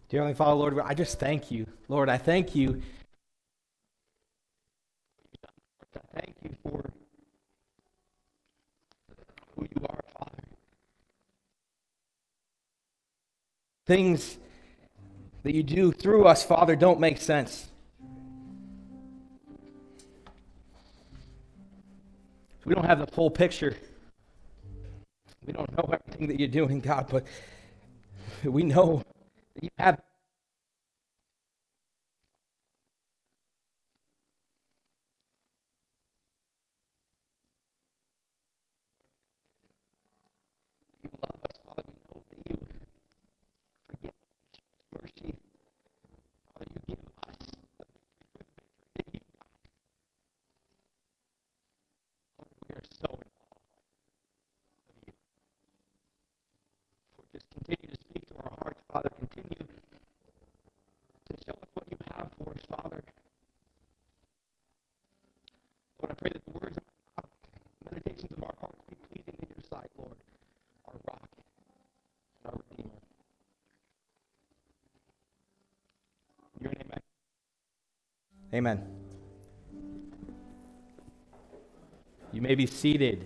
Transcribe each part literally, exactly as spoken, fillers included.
Dear Heavenly Father, Lord, I just thank you. Lord, I thank you. I thank you for who you are, Father. Things that you do through us, Father, don't make sense. We don't have the full picture. We don't know everything that you're doing, God, but we know that you have. You love us, Father. We know that you forgive us, mercy. Father, you give us the victory that you got. Lord, we are so in awe of you. Lord, just continue to speak to our hearts, Father. Continue to show us what you have for us, Father. Lord, I pray that the words of my mouth, meditations of our hearts be pleasing in your sight, Lord, our rock and our redeemer. In your name, amen. You may be seated.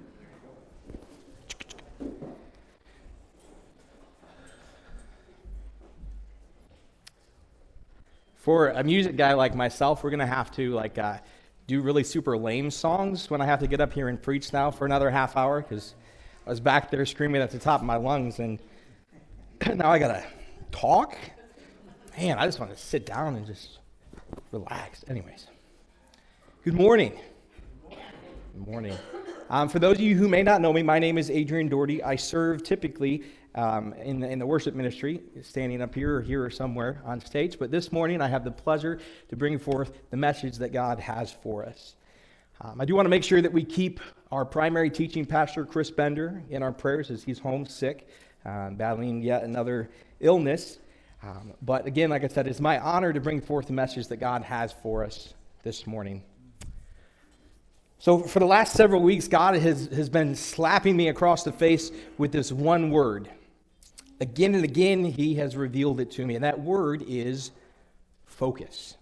For a music guy like myself, we're going to have to like uh, do really super lame songs when I have to get up here and preach now for another half hour because I was back there screaming at the top of my lungs and now I got to talk. Man, I just want to sit down and just relax. Anyways, good morning. Good morning. Um, for those of you who may not know me, my name is Adrian Doherty. I serve typically um, in, the, in the worship ministry, standing up here or here or somewhere on stage. But this morning, I have the pleasure to bring forth the message that God has for us. Um, I do want to make sure that we keep our primary teaching pastor, Chris Bender, in our prayers as he's homesick, uh, battling yet another illness. Um, but again, like I said, it's my honor to bring forth the message that God has for us this morning. So for the last several weeks, God has, has been slapping me across the face with this one word. Again and again, he has revealed it to me, and that word is focus.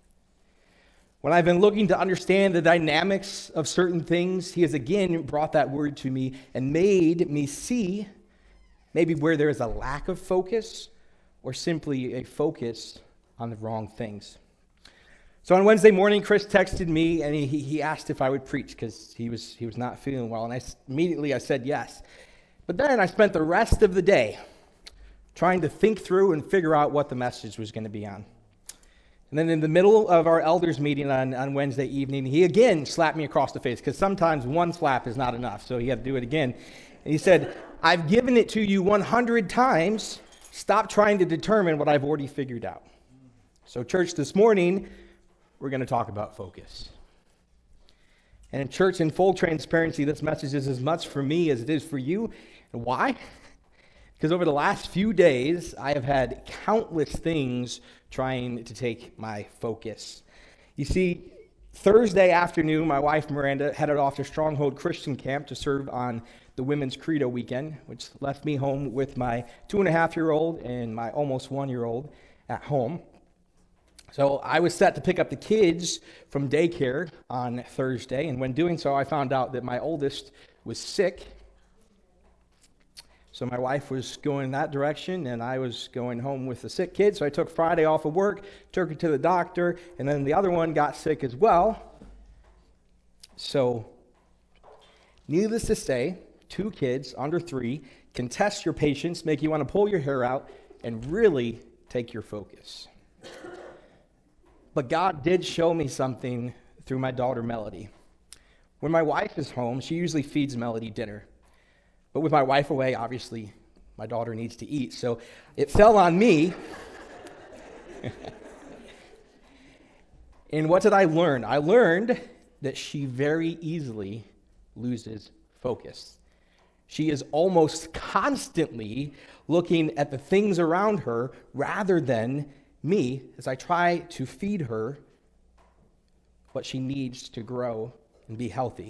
When I've been looking to understand the dynamics of certain things, he has again brought that word to me and made me see maybe where there is a lack of focus or simply a focus on the wrong things. So on Wednesday morning, Chris texted me and he, he asked if I would preach because he was he was not feeling well. And I immediately I said yes. But then I spent the rest of the day trying to think through and figure out what the message was going to be on. And then in the middle of our elders meeting on, on Wednesday evening, he again slapped me across the face because sometimes one slap is not enough. So he had to do it again. And he said, I've given it to you one hundred times. Stop trying to determine what I've already figured out. So church, this morning, we're going to talk about focus. And in church, in full transparency, this message is as much for me as it is for you. And why? Because over the last few days, I have had countless things trying to take my focus. You see, Thursday afternoon, my wife Miranda headed off to Stronghold Christian Camp to serve on the Women's Credo weekend, which left me home with my two and a half year old and my almost one year old at home. So I was set to pick up the kids from daycare on Thursday, and when doing so, I found out that my oldest was sick. So my wife was going in that direction, and I was going home with the sick kid. So I took Friday off of work, took her to the doctor, and then the other one got sick as well. So needless to say, two kids under three can test your patience, make you want to pull your hair out, and really take your focus. But God did show me something through my daughter, Melody. When my wife is home, she usually feeds Melody dinner. But with my wife away, obviously, my daughter needs to eat. So it fell on me. And what did I learn? I learned that she very easily loses focus. She is almost constantly looking at the things around her rather than me as I try to feed her what she needs to grow and be healthy.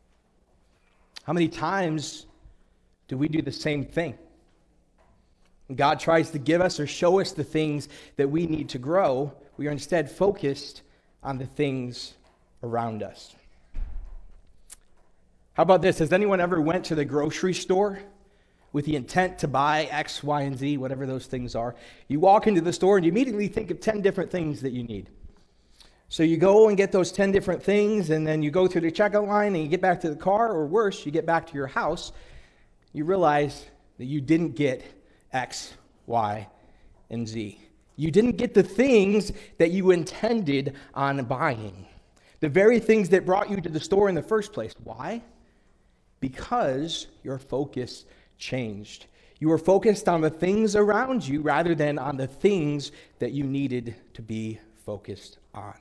How many times do we do the same thing? When God tries to give us or show us the things that we need to grow, we are instead focused on the things around us. How about this? Has anyone ever went to the grocery store with the intent to buy X, Y, and Z, whatever those things are? You walk into the store and you immediately think of ten different things that you need. So you go and get those ten different things, and then you go through the checkout line and you get back to the car, or worse, you get back to your house, you realize that you didn't get X, Y, and Z. You didn't get the things that you intended on buying. The very things that brought you to the store in the first place. Why? Because your focus changed. You were focused on the things around you rather than on the things that you needed to be focused on.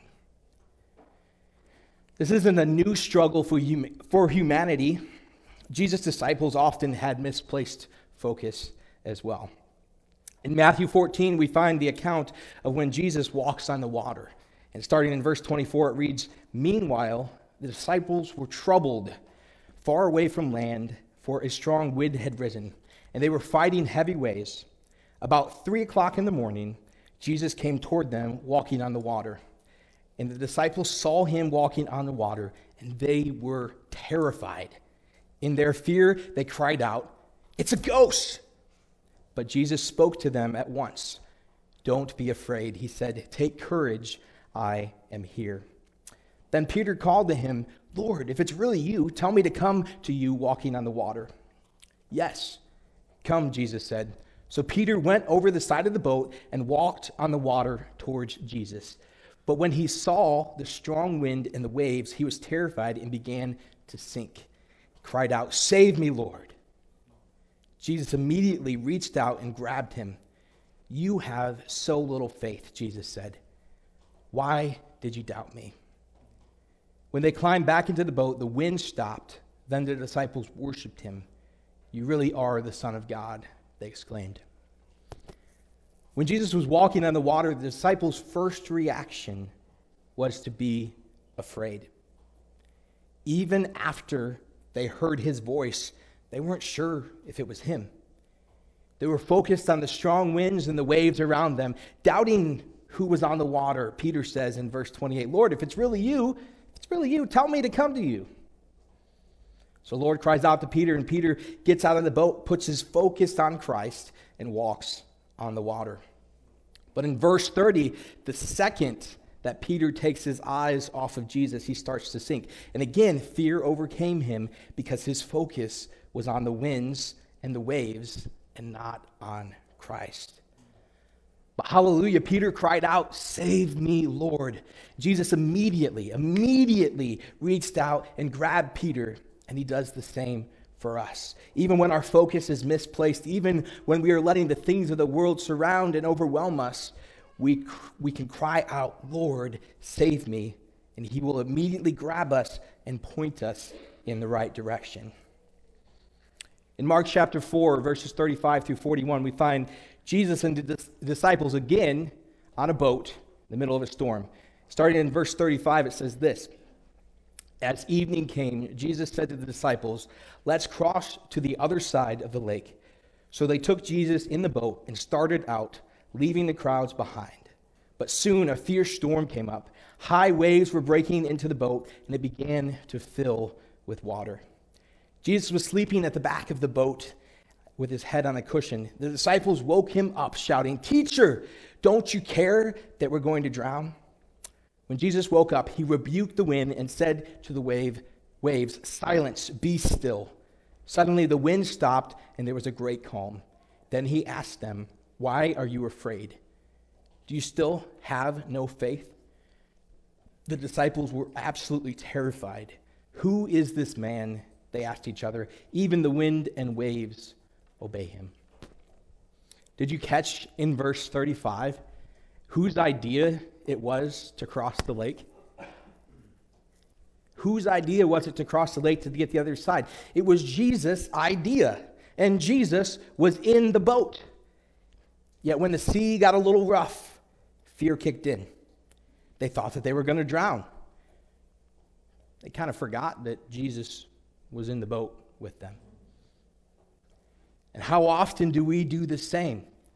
This isn't a new struggle for hum- for humanity. Jesus' disciples often had misplaced focus as well. In Matthew fourteen, we find the account of when Jesus walks on the water. And starting in verse twenty-four, it reads, "Meanwhile, the disciples were troubled, far away from land, for a strong wind had risen, and they were fighting heavy waves. About three o'clock in the morning, Jesus came toward them, walking on the water. And the disciples saw him walking on the water, and they were terrified. In their fear, they cried out, 'It's a ghost!' But Jesus spoke to them at once. 'Don't be afraid,' he said. 'Take courage, I am here.' Then Peter called to him, 'Lord, if it's really you, tell me to come to you walking on the water.' 'Yes, come,' Jesus said. So Peter went over the side of the boat and walked on the water towards Jesus. But when he saw the strong wind and the waves, he was terrified and began to sink. He cried out, 'Save me, Lord.' Jesus immediately reached out and grabbed him. 'You have so little faith,' Jesus said. 'Why did you doubt me?' When they climbed back into the boat, the wind stopped. Then the disciples worshiped him. 'You really are the Son of God,' they exclaimed. When Jesus was walking on the water, the disciples' first reaction was to be afraid. Even after they heard his voice, they weren't sure if it was him. They were focused on the strong winds and the waves around them, doubting who was on the water. Peter says in verse twenty-eight, 'Lord, if it's really you, if it's really you, tell me to come to you.' So the Lord cries out to Peter, and Peter gets out of the boat, puts his focus on Christ, and walks on the water. But in verse thirty, the second that Peter takes his eyes off of Jesus, he starts to sink. And again, fear overcame him because his focus was on the winds and the waves and not on Christ. But hallelujah, Peter cried out, 'Save me, Lord.' Jesus immediately, immediately reached out and grabbed Peter, and he does the same for us. Even when our focus is misplaced, even when we are letting the things of the world surround and overwhelm us, we, we can cry out, 'Lord, save me,' and he will immediately grab us and point us in the right direction. In Mark chapter four, verses thirty-five through forty-one, we find Jesus and the disciples again on a boat in the middle of a storm. Starting in verse thirty-five, it says this: "As evening came, Jesus said to the disciples, 'Let's cross to the other side of the lake.' So they took Jesus in the boat and started out, leaving the crowds behind. But soon a fierce storm came up. High waves were breaking into the boat, and it began to fill with water. Jesus was sleeping at the back of the boat with his head on a cushion. The disciples woke him up, shouting, 'Teacher, don't you care that we're going to drown?' When Jesus woke up, he rebuked the wind and said to the wave, waves, 'Silence, be still.' Suddenly the wind stopped, and there was a great calm. Then he asked them, 'Why are you afraid? Do you still have no faith?' The disciples were absolutely terrified. 'Who is this man?' they asked each other. 'Even the wind and waves obey him.'" Did you catch in verse thirty-five whose idea it was to cross the lake? Whose idea was it to cross the lake to get the other side? It was Jesus' idea, and Jesus was in the boat. Yet when the sea got a little rough, fear kicked in. They thought that they were going to drown. They kind of forgot that Jesus was in the boat with them. And how often do we do the same?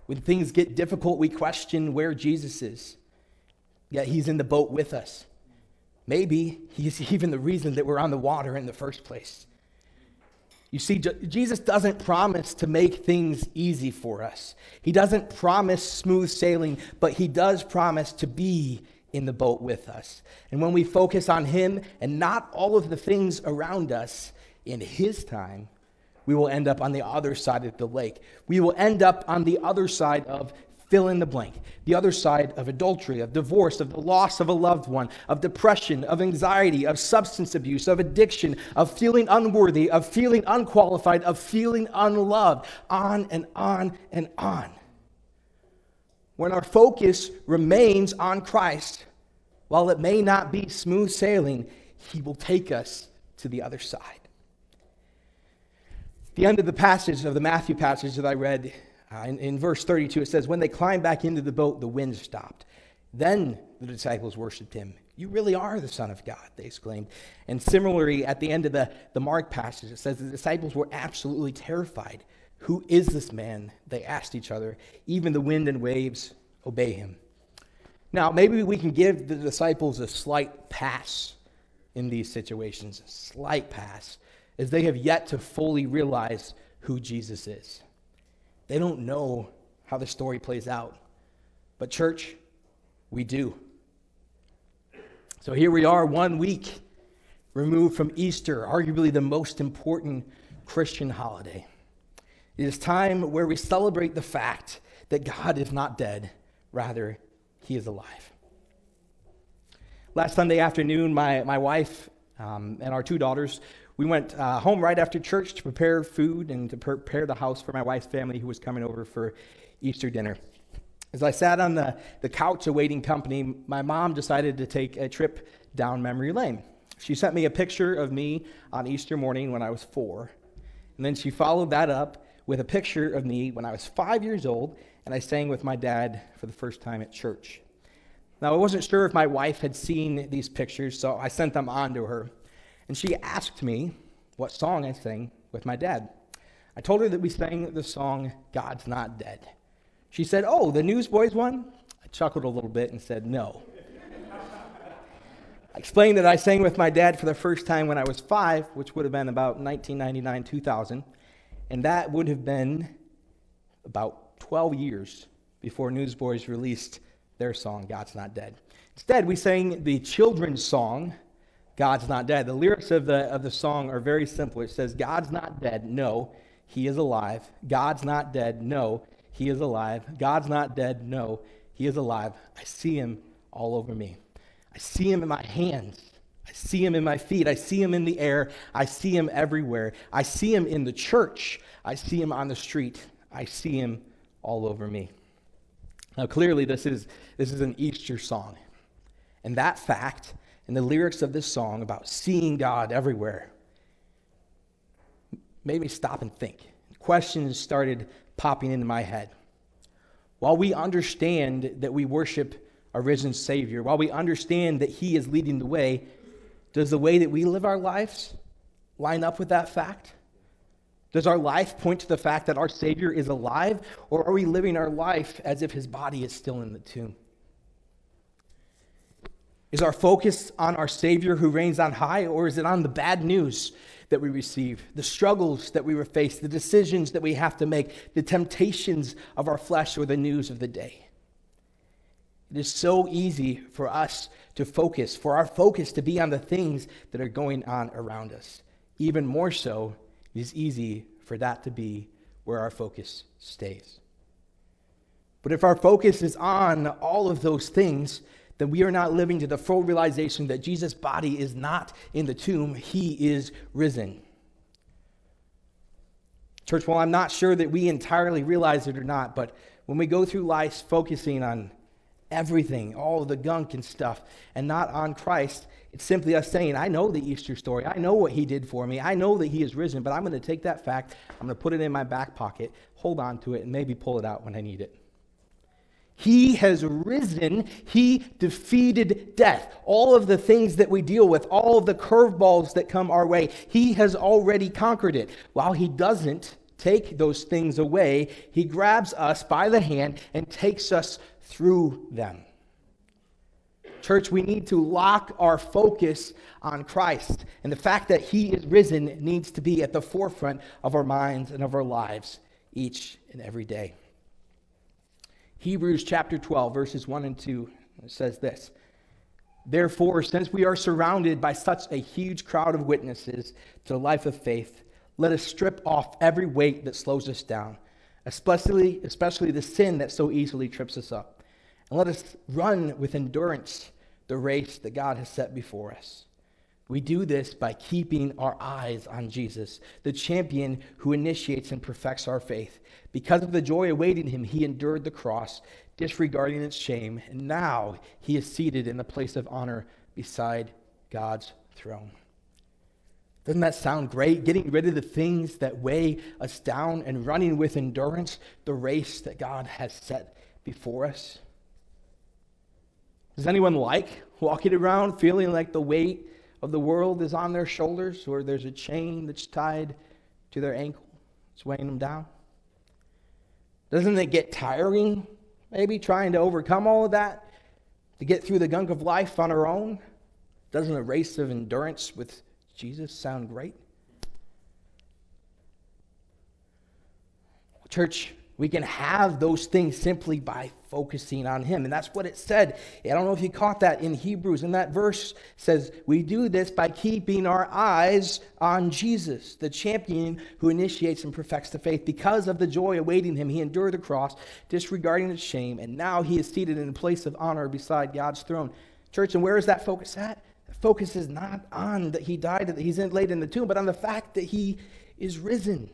When things get difficult, we question where Jesus is. Yet he's in the boat with us. Maybe he's even the reason that we're on the water in the first place. You see, Jesus doesn't promise to make things easy for us. He doesn't promise smooth sailing, but he does promise to be in the boat with us. And when we focus on him and not all of the things around us in his time, we will end up on the other side of the lake. We will end up on the other side of fill in the blank, the other side of adultery, of divorce, of the loss of a loved one, of depression, of anxiety, of substance abuse, of addiction, of feeling unworthy, of feeling unqualified, of feeling unloved, on and on and on. When our focus remains on Christ, while it may not be smooth sailing, he will take us to the other side. The end of the passage, of the Matthew passage that I read, uh, in, in verse thirty-two, it says, when they climbed back into the boat, the wind stopped. Then the disciples worshiped him. You really are the Son of God, they exclaimed. And similarly, at the end of the, the Mark passage, it says the disciples were absolutely terrified. Who is this man? They asked each other. Even the wind and waves obey him. Now, maybe we can give the disciples a slight pass in these situations, a slight pass, as they have yet to fully realize who Jesus is. They don't know how the story plays out. But church, we do. So here we are, one week removed from Easter, arguably the most important Christian holiday. It is time where we celebrate the fact that God is not dead, rather, he is alive. Last Sunday afternoon, my, my wife um, and our two daughters, we went uh, home right after church to prepare food and to prepare the house for my wife's family who was coming over for Easter dinner. As I sat on the, the couch awaiting company, my mom decided to take a trip down memory lane. She sent me a picture of me on Easter morning when I was four. And then she followed that up with a picture of me when I was five years old, and I sang with my dad for the first time at church. Now, I wasn't sure if my wife had seen these pictures, so I sent them on to her. And she asked me what song I sang with my dad. I told her that we sang the song, God's Not Dead. She said, oh, the Newsboys one? I chuckled a little bit and said, no. I explained that I sang with my dad for the first time when I was five, which would have been about nineteen ninety-nine, two thousand. And that would have been about twelve years before Newsboys released their song, God's Not Dead. Instead, we sang the children's song, God's Not Dead. The lyrics of the of the song are very simple. It says, God's not dead, no, he is alive. God's not dead, no, he is alive. God's not dead, no, he is alive. I see him all over me. I see him in my hands. I see him in my feet. I see him in the air. I see him everywhere. I see him in the church. I see him on the street. I see him all over me. Now, clearly, this is this is an Easter song. And that fact and the lyrics of this song about seeing God everywhere made me stop and think. Questions started popping into my head. While we understand that we worship a risen Savior, while we understand that he is leading the way, does the way that we live our lives line up with that fact? Does our life point to the fact that our Savior is alive, or are we living our life as if his body is still in the tomb? Is our focus on our Savior who reigns on high, or is it on the bad news that we receive, the struggles that we face, the decisions that we have to make, the temptations of our flesh, or the news of the day? It is so easy for us to focus, for our focus to be on the things that are going on around us. Even more so, it is easy for that to be where our focus stays. But if our focus is on all of those things, then we are not living to the full realization that Jesus' body is not in the tomb, he is risen. Church, while I'm not sure that we entirely realize it or not, but when we go through life focusing on everything, all of the gunk and stuff, and not on Christ, it's simply us saying, I know the Easter story, I know what he did for me, I know that he is risen, but I'm going to take that fact, I'm going to put it in my back pocket, hold on to it, and maybe pull it out when I need it. He has risen. He defeated death. All of the things that we deal with, all of the curveballs that come our way, he has already conquered it. While he doesn't take those things away. He grabs us by the hand and takes us through them. Church, we need to lock our focus on Christ. And the fact that he is risen needs to be at the forefront of our minds and of our lives each and every day. Hebrews chapter twelve, verses one and two, says this. Therefore, since we are surrounded by such a huge crowd of witnesses to the life of faith, let us strip off every weight that slows us down, especially, especially the sin that so easily trips us up. And let us run with endurance the race that God has set before us. We do this by keeping our eyes on Jesus, the champion who initiates and perfects our faith. Because of the joy awaiting him, he endured the cross, disregarding its shame, and now he is seated in the place of honor beside God's throne. Doesn't that sound great? Getting rid of the things that weigh us down and running with endurance the race that God has set before us. Does anyone like walking around feeling like the weight of the world is on their shoulders, or there's a chain that's tied to their ankle? It's weighing them down. Doesn't it get tiring, maybe, trying to overcome all of that, to get through the gunk of life on our own? Doesn't a race of endurance with Jesus sound great? Church, we can have those things simply by focusing on him. And that's what it said. I don't know if you caught that in Hebrews. And that verse says, we do this by keeping our eyes on Jesus, the champion who initiates and perfects the faith. Because of the joy awaiting him, he endured the cross, disregarding its shame. And now he is seated in a place of honor beside God's throne. Church, and where is that focus at? The focus is not on that he died, that he's laid in the tomb, but on the fact that he is risen.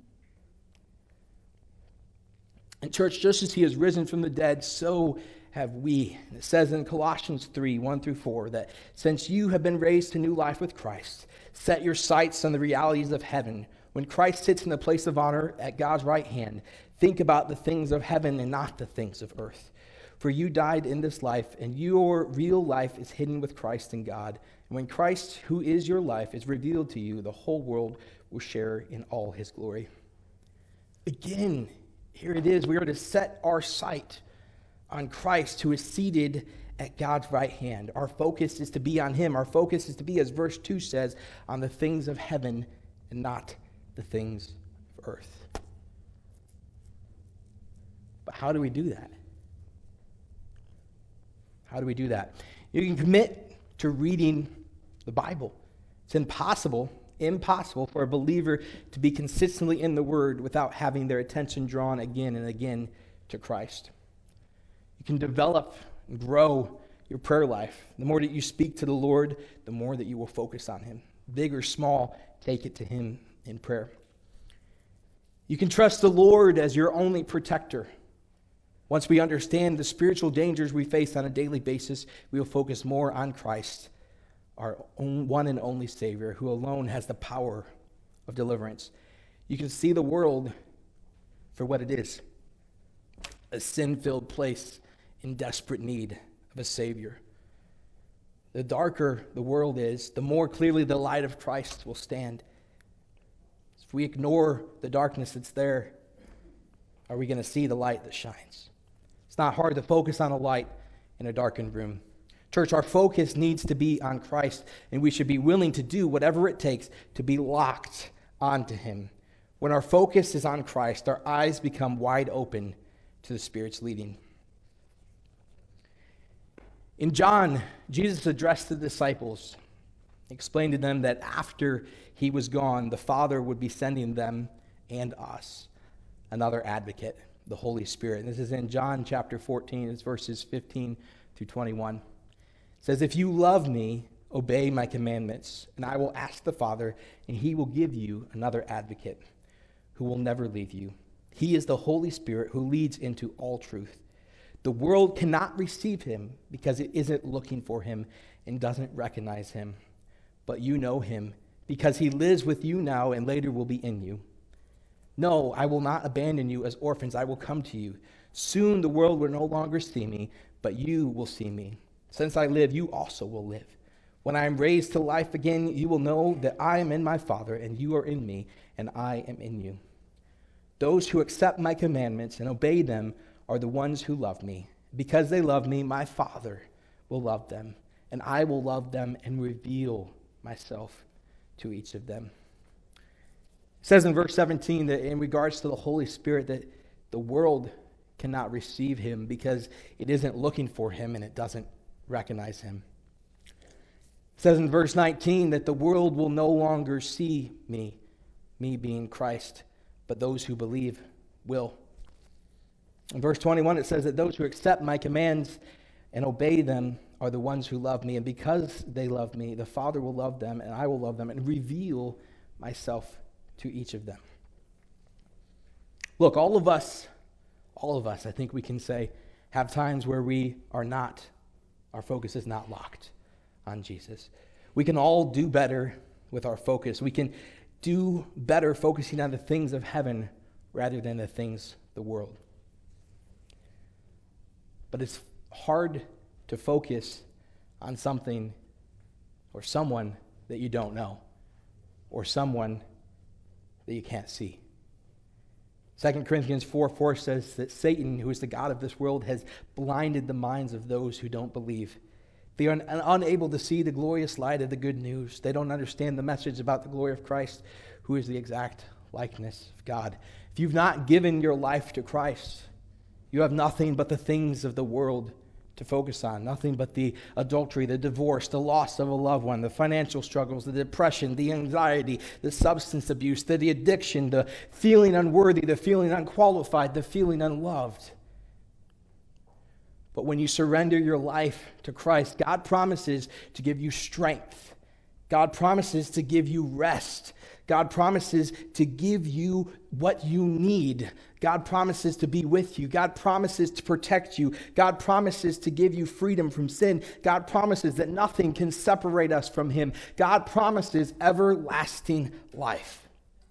And church, just as he has risen from the dead, so have we. It says in Colossians three, one through four, that since you have been raised to new life with Christ, set your sights on the realities of heaven. When Christ sits in the place of honor at God's right hand, think about the things of heaven and not the things of earth. For you died in this life, and your real life is hidden with Christ in God. And when Christ, who is your life, is revealed to you, the whole world will share in all his glory. Again, here it is. We are to set our sight on Christ, who is seated at God's right hand. Our focus is to be on him. Our focus is to be, as verse two says, on the things of heaven and not the things of earth. But how do we do that? How do we do that? You can commit to reading the Bible. It's impossible Impossible for a believer to be consistently in the Word without having their attention drawn again and again to Christ. You can develop and grow your prayer life. The more that you speak to the Lord, the more that you will focus on him. Big or small, take it to him in prayer. You can trust the Lord as your only protector. Once we understand the spiritual dangers we face on a daily basis, we will focus more on Christ, our own, one and only Savior, who alone has the power of deliverance. You can see the world for what it is, a sin-filled place in desperate need of a Savior. The darker the world is, the more clearly the light of Christ will stand. If we ignore the darkness that's there, are we going to see the light that shines? It's not hard to focus on a light in a darkened room. Church, our focus needs to be on Christ, and we should be willing to do whatever it takes to be locked onto him. When our focus is on Christ, our eyes become wide open to the Spirit's leading. In John, Jesus addressed the disciples, explained to them that after he was gone, the Father would be sending them and us another advocate, the Holy Spirit. And this is in John chapter fourteen, it's verses fifteen through twenty-one. It says, if you love me, obey my commandments, and I will ask the Father, and he will give you another advocate who will never leave you. He is the Holy Spirit who leads into all truth. The world cannot receive him because it isn't looking for him and doesn't recognize him. But you know him because he lives with you now and later will be in you. No, I will not abandon you as orphans. I will come to you. Soon the world will no longer see me, but you will see me. Since I live, you also will live. When I am raised to life again, you will know that I am in my Father, and you are in me, and I am in you. Those who accept my commandments and obey them are the ones who love me. Because they love me, my Father will love them, and I will love them and reveal myself to each of them. It says in verse seventeen that in regards to the Holy Spirit that the world cannot receive him because it isn't looking for him and it doesn't recognize him. It says in verse nineteen that the world will no longer see me, me being Christ, but those who believe will. In verse twenty-one, it says that those who accept my commands and obey them are the ones who love me. And because they love me, the Father will love them, and I will love them, and reveal myself to each of them. Look, all of us, all of us, I think we can say, have times where we are not, our focus is not locked on Jesus. We can all do better with our focus. We can do better focusing on the things of heaven rather than the things of the world. But it's hard to focus on something or someone that you don't know or someone that you can't see. Second Corinthians four four says that Satan, who is the god of this world, has blinded the minds of those who don't believe. They are un- unable to see the glorious light of the good news. They don't understand the message about the glory of Christ, who is the exact likeness of God. If you've not given your life to Christ, you have nothing but the things of the world to focus on. Nothing but the adultery, the divorce, the loss of a loved one, the financial struggles, the depression, the anxiety, the substance abuse, the, the addiction, the feeling unworthy, the feeling unqualified, the feeling unloved. But when you surrender your life to Christ, God promises to give you strength. God promises to give you rest. God promises to give you what you need. God promises to be with you. God promises to protect you. God promises to give you freedom from sin. God promises that nothing can separate us from him. God promises everlasting life.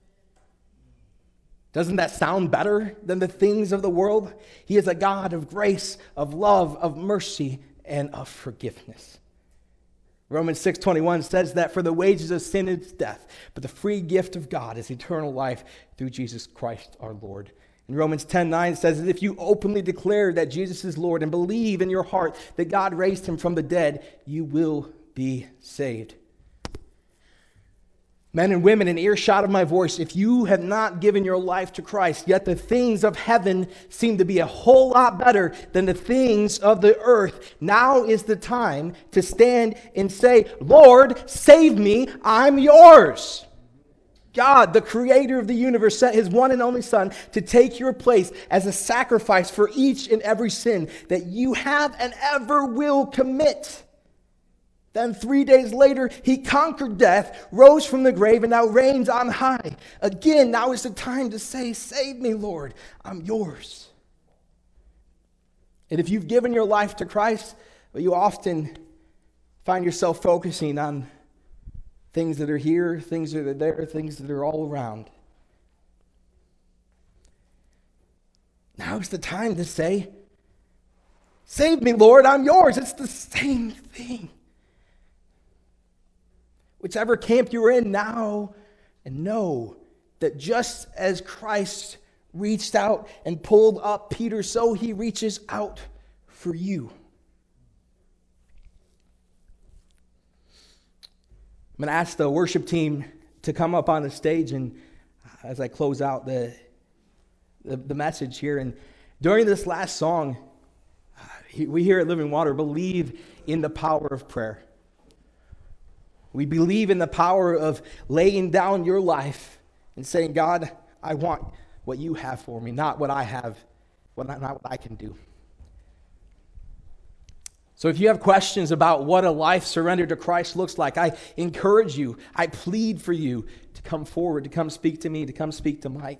Doesn't that sound better than the things of the world? He is a God of grace, of love, of mercy, and of forgiveness. Romans six twenty-one says that for the wages of sin is death, but the free gift of God is eternal life through Jesus Christ our Lord. And Romans ten nine says that if you openly declare that Jesus is Lord and believe in your heart that God raised him from the dead, you will be saved. Men and women in earshot of my voice, if you have not given your life to Christ, yet the things of heaven seem to be a whole lot better than the things of the earth, now is the time to stand and say, Lord, save me, I'm yours. God, the creator of the universe, sent his one and only Son to take your place as a sacrifice for each and every sin that you have and ever will commit. Then three days later, he conquered death, rose from the grave, and now reigns on high. Again, now is the time to say, save me, Lord, I'm yours. And if you've given your life to Christ, well, you often find yourself focusing on things that are here, things that are there, things that are all around. Now is the time to say, save me, Lord, I'm yours. It's the same thing. Whichever camp you're in now, and know that just as Christ reached out and pulled up Peter, so he reaches out for you. I'm going to ask the worship team to come up on the stage, and as I close out the, the, the message here, and during this last song, we here at Living Water believe in the power of prayer. We believe in the power of laying down your life and saying, God, I want what you have for me, not what I have, what not what I can do. So if you have questions about what a life surrendered to Christ looks like, I encourage you, I plead for you to come forward, to come speak to me, to come speak to Mike.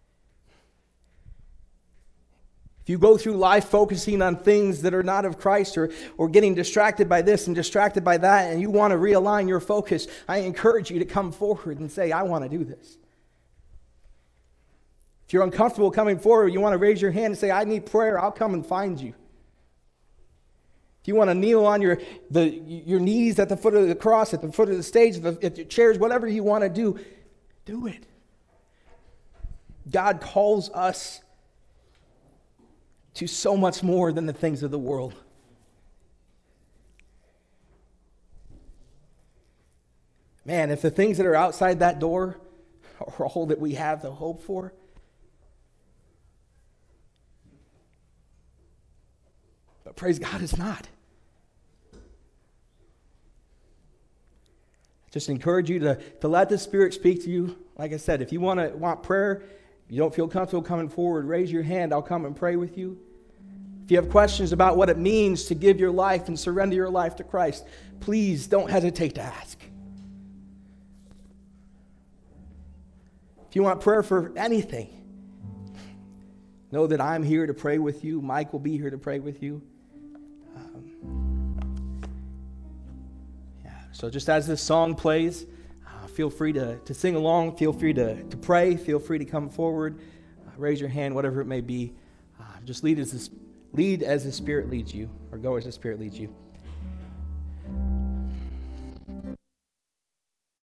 If you go through life focusing on things that are not of Christ, or, or getting distracted by this and distracted by that, and you want to realign your focus, I encourage you to come forward and say, I want to do this. If you're uncomfortable coming forward, you want to raise your hand and say, I need prayer, I'll come and find you. If you want to kneel on your, the, your knees at the foot of the cross, at the foot of the stage, at the chairs, whatever you want to do, do it. God calls us to so much more than the things of the world. Man, if the things that are outside that door are all that we have to hope for, but praise God, it's not. I just encourage you to, to let the Spirit speak to you. Like I said, if you want to want prayer, you don't feel comfortable coming forward, raise your hand. I'll come and pray with you. If you have questions about what it means to give your life and surrender your life to Christ, please don't hesitate to ask. If you want prayer for anything, know that I'm here to pray with you. Mike will be here to pray with you. Um, yeah. So just as this song plays, uh, feel free to, to sing along. Feel free to, to pray. Feel free to come forward. Uh, raise your hand, whatever it may be. Uh, just lead as, the, lead as the Spirit leads you, or go as the Spirit leads you.